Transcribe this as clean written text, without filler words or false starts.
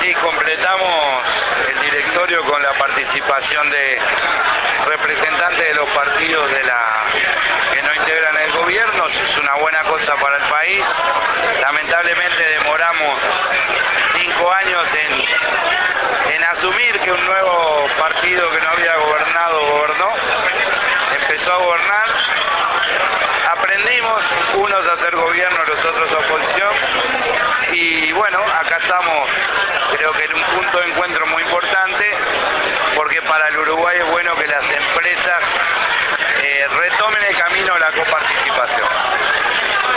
Sí, completamos el directorio con la participación de representantes de los partidos que no integran el gobierno. Eso es una buena cosa para el país. Lamentablemente demoramos 5 años en asumir que un nuevo partido que no había gobernado gobernó. Empezó a gobernar. Aprendimos, unos a hacer gobierno, los otros a oposición. Y bueno, acá estamos, creo que en un punto de encuentro muy importante, porque para el Uruguay es bueno que las empresas retomen el camino de la coparticipación.